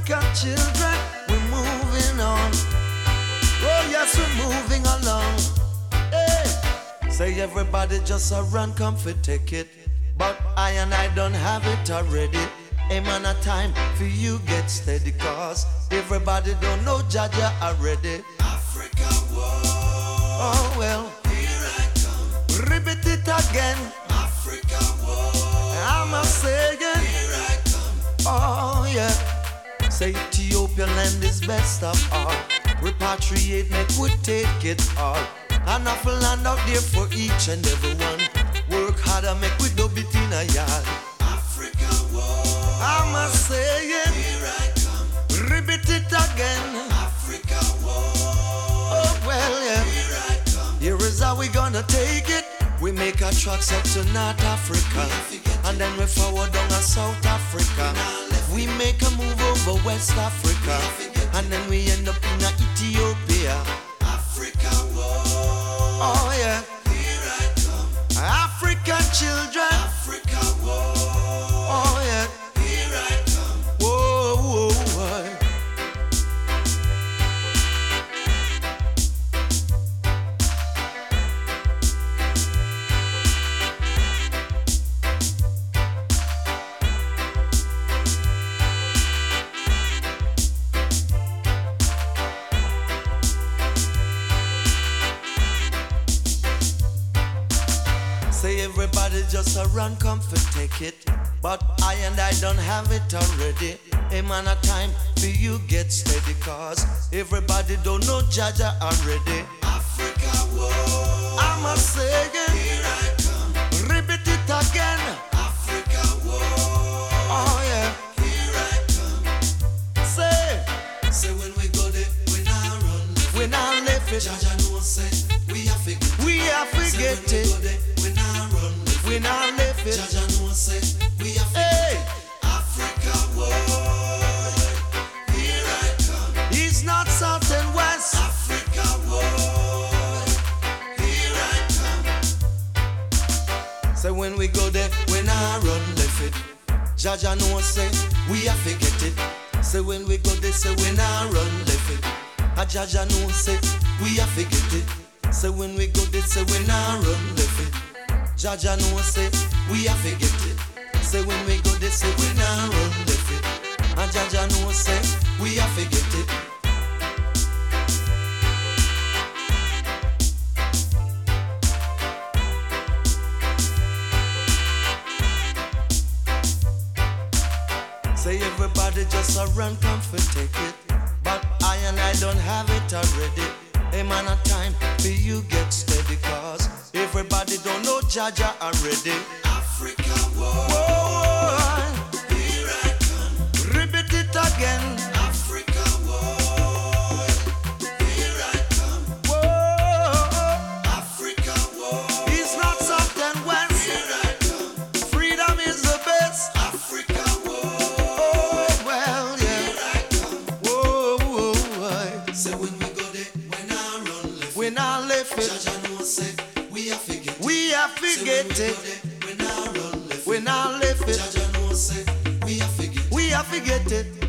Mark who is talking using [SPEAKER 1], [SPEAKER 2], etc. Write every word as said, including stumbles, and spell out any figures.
[SPEAKER 1] African children, we're moving on. Oh yes, we're moving along. Hey, say everybody just a run, come for take it. But I and I don't have it already. Aim on a time for you get steady, cause everybody don't know Jaja already.
[SPEAKER 2] Africa war.
[SPEAKER 1] Oh well,
[SPEAKER 2] Here I come.
[SPEAKER 1] ribbit it again.
[SPEAKER 2] Africa war.
[SPEAKER 1] I'm a saying,
[SPEAKER 2] Here I come.
[SPEAKER 1] oh yeah. Say Ethiopia land is best of all. Repatriate, make we take it all. An awful land out there for each and every one. Work harder, make we do it in a yard.
[SPEAKER 2] Africa war.
[SPEAKER 1] I'm a saying,
[SPEAKER 2] Here I come.
[SPEAKER 1] ribbit it again.
[SPEAKER 2] Africa war.
[SPEAKER 1] Oh well yeah.
[SPEAKER 2] Here I come.
[SPEAKER 1] Here is how we gonna take it. We make a track set to North Africa, and then we forward down to South Africa. We make a move over West Africa, and then we end up in Ethiopia.
[SPEAKER 2] Africa war.
[SPEAKER 1] Oh yeah,
[SPEAKER 2] Here I come.
[SPEAKER 1] African children.
[SPEAKER 2] Africa war.
[SPEAKER 1] Oh yeah,
[SPEAKER 2] Here I come.
[SPEAKER 1] whoa, whoa, whoa. Say everybody just a run, come for take it. But I and I don't have it already. Aim on a time for you get steady, cause everybody don't know Jaja already.
[SPEAKER 2] Africa war.
[SPEAKER 1] I'm a saying,
[SPEAKER 2] Here I come.
[SPEAKER 1] ribbit it again.
[SPEAKER 2] Africa war.
[SPEAKER 1] Oh yeah,
[SPEAKER 2] Here I come.
[SPEAKER 1] say,
[SPEAKER 2] Say when we go there, we not run left.
[SPEAKER 1] we not left it,
[SPEAKER 2] Jaja know say we have to get.
[SPEAKER 1] we have to
[SPEAKER 2] Say
[SPEAKER 1] get
[SPEAKER 2] when we go
[SPEAKER 1] it,
[SPEAKER 2] there, we not run left.
[SPEAKER 1] we not left it.
[SPEAKER 2] Jaja know say we have to
[SPEAKER 1] Hey,
[SPEAKER 2] get. Africa war. Here I come.
[SPEAKER 1] he's not South and West.
[SPEAKER 2] Africa war. Here I come.
[SPEAKER 1] Say when we go there, we not run left it. Jaja know say we have to get it. Say when we go there, say we not run left it. A Jaja know say we have to get it. Say when we go there, say we not run left it. Jaja know say we have to get it. Say when we go there, say we not run left it. A Jaja know say we have to get it. Say everybody just a run, come for take it. But I and I don't have it already. Aim on a time for you get steady, cause everybody don't know Jaja already.
[SPEAKER 2] Africa war.
[SPEAKER 1] Whoa,
[SPEAKER 2] Here I come.
[SPEAKER 1] ribbit it again.
[SPEAKER 2] Africa war. Here I come.
[SPEAKER 1] Whoa,
[SPEAKER 2] Africa war.
[SPEAKER 1] it's not South and West.
[SPEAKER 2] Here I come.
[SPEAKER 1] Freedom is the best.
[SPEAKER 2] Africa war.
[SPEAKER 1] Oh, well, yeah.
[SPEAKER 2] Here I come.
[SPEAKER 1] Whoa, whoa, whoa.
[SPEAKER 2] Say when we go there, we not run left.
[SPEAKER 1] We not left it.
[SPEAKER 2] Jaja know say we have to get.
[SPEAKER 1] We have to
[SPEAKER 2] Say
[SPEAKER 1] get
[SPEAKER 2] when we go
[SPEAKER 1] it.
[SPEAKER 2] there, we not run left.
[SPEAKER 1] We not left it.
[SPEAKER 2] Jaja know say we have to get.
[SPEAKER 1] We have to get it.